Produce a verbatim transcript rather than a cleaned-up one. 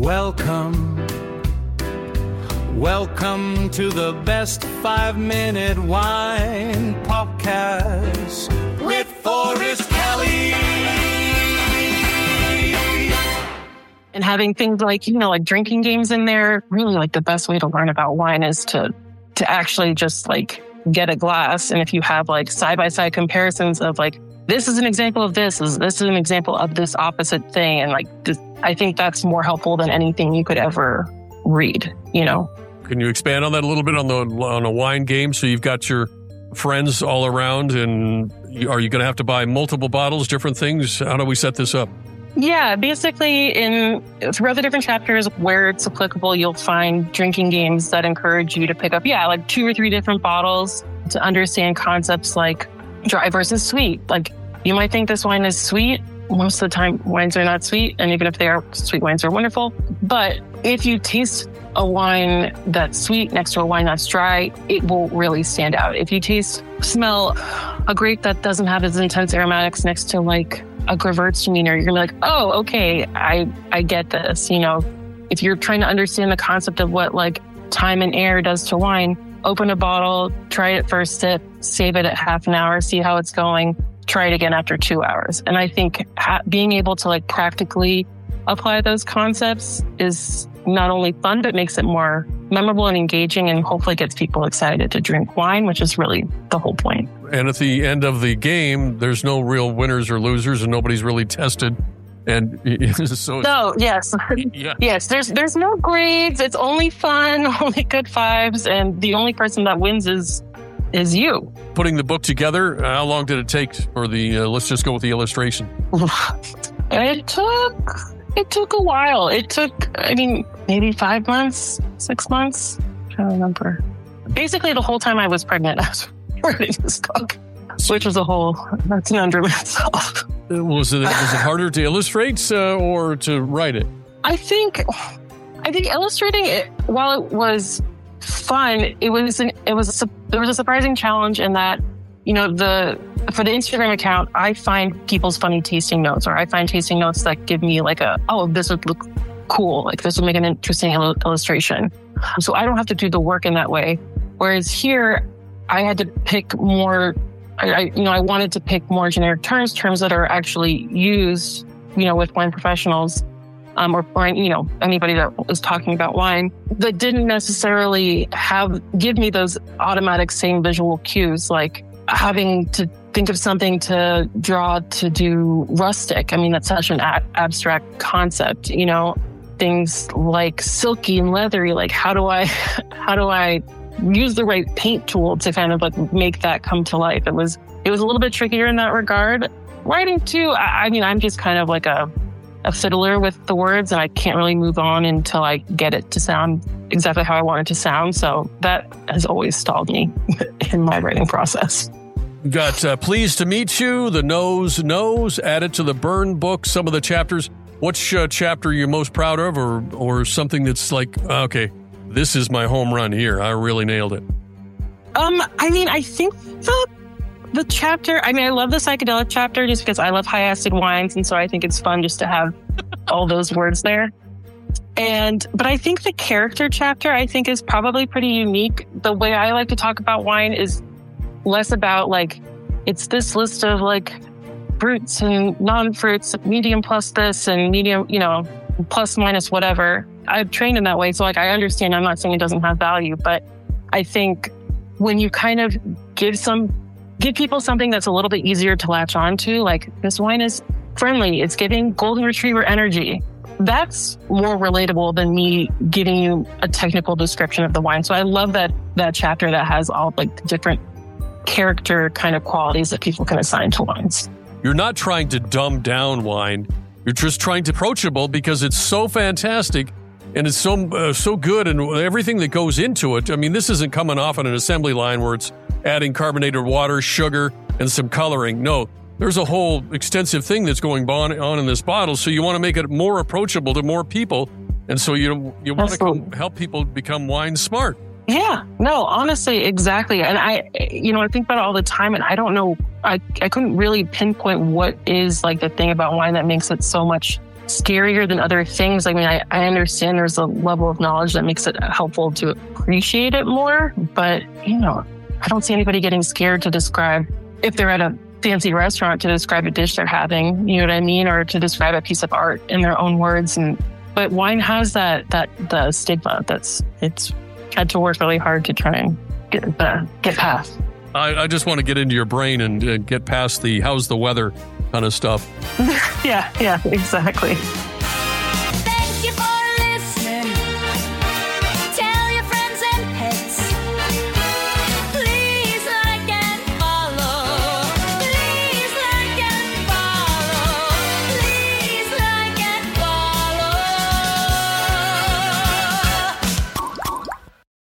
Welcome. Welcome to the best five-minute wine podcast with Forrest Kelly. And having things like, you know, like drinking games in there, really like the best way to learn about wine is to to actually just like get a glass. And if you have like side-by-side comparisons of like, this is an example of this, this is an example of this opposite thing. And like, this, I think that's more helpful than anything you could ever read, you know? Can you expand on that a little bit on the on a wine game? So you've got your friends all around, and you, are you going to have to buy multiple bottles, different things? How do we set this up? Yeah, basically in throughout the different chapters where it's applicable, you'll find drinking games that encourage you to pick up, yeah, like two or three different bottles to understand concepts like dry versus sweet. Like you might think this wine is sweet. Most of the time, wines are not sweet. And even if they are, sweet wines are wonderful. But if you taste a wine that's sweet next to a wine that's dry, it will really stand out. If you taste, smell a grape that doesn't have as intense aromatics next to like a Gewürztraminer, you're gonna be like, oh, okay, I, I get this. You know, if you're trying to understand the concept of what like time and air does to wine, open a bottle, try it for a sip, save it at half an hour, see how it's going, try it again after two hours. And I think ha- being able to like practically apply those concepts is not only fun, but makes it more memorable and engaging, and hopefully gets people excited to drink wine, which is really the whole point. And at the end of the game, there's no real winners or losers, and nobody's really tested. And so, so yes, yeah. yes, there's there's no grades. It's only fun, only good vibes, and the only person that wins is is you. Putting the book together, how long did it take for the? Uh, let's just go with the illustration. It took. It took a while. It took, I mean, maybe five months, six months. I don't remember. Basically, the whole time I was pregnant, I was writing this book, which was a whole, that's an under itself. Was it, was it harder to illustrate uh, or to write it? I think, I think illustrating it, while it was fun, it was, an, it was, a, there was a surprising challenge in that, you know, the, for the Instagram account, I find people's funny tasting notes, or I find tasting notes that give me like a, oh, this would look cool. Like this would make an interesting il- illustration. So I don't have to do the work in that way. Whereas here, I had to pick more, I, I you know, I wanted to pick more generic terms, terms that are actually used, you know, with wine professionals, um, or, or, you know, anybody that is talking about wine that didn't necessarily have, give me those automatic same visual cues, like having to think of something to draw to do rustic. I mean, that's such an a- abstract concept, you know, things like silky and leathery. Like, how do I, how do I use the right paint tool to kind of like make that come to life? It was, it was a little bit trickier in that regard. Writing too, I, I mean, I'm just kind of like a, a fiddler with the words, and I can't really move on until I get it to sound exactly how I want it to sound. So that has always stalled me in my writing process. We've got uh, Pleased to Meet You, The Nose Knows, added to the Burn book, some of the chapters. Which uh, chapter are you most proud of, or or something that's like, okay, this is my home run here. I really nailed it. Um, I mean, I think the the chapter, I mean, I love the psychedelic chapter just because I love high acid wines. And so I think it's fun just to have all those words there. And, but I think the character chapter, I think is probably pretty unique. The way I like to talk about wine is less about like, it's this list of like fruits and non-fruits, medium plus this and medium, you know, plus minus whatever. I've trained in that way. So like, I understand, I'm not saying it doesn't have value, but I think when you kind of give some, give people something that's a little bit easier to latch on to, like this wine is friendly, it's giving golden retriever energy. That's more relatable than me giving you a technical description of the wine. So I love that that chapter that has all like different character kind of qualities that people can assign to wines. You're not trying to dumb down wine. You're just trying to approachable because it's so fantastic and it's so uh, so good, and everything that goes into it. I mean, this isn't coming off on an assembly line where it's adding carbonated water, sugar, and some coloring. No, there's a whole extensive thing that's going on, on in this bottle. So you want to make it more approachable to more people. And so you you want Absolutely. to help people become wine smart. Yeah, no, honestly, exactly. And I, you know, I think about it all the time, and I don't know, I, I couldn't really pinpoint what is like the thing about wine that makes it so much scarier than other things. I mean, I, I understand there's a level of knowledge that makes it helpful to appreciate it more, but, you know, I don't see anybody getting scared to describe, if they're at a fancy restaurant, to describe a dish they're having, you know what I mean? Or to describe a piece of art in their own words. And but wine has that, that, the stigma that's, it's had to work really hard to try and get, uh, get past. I, I just want to get into your brain and uh, get past the how's the weather kind of stuff. yeah, yeah, exactly.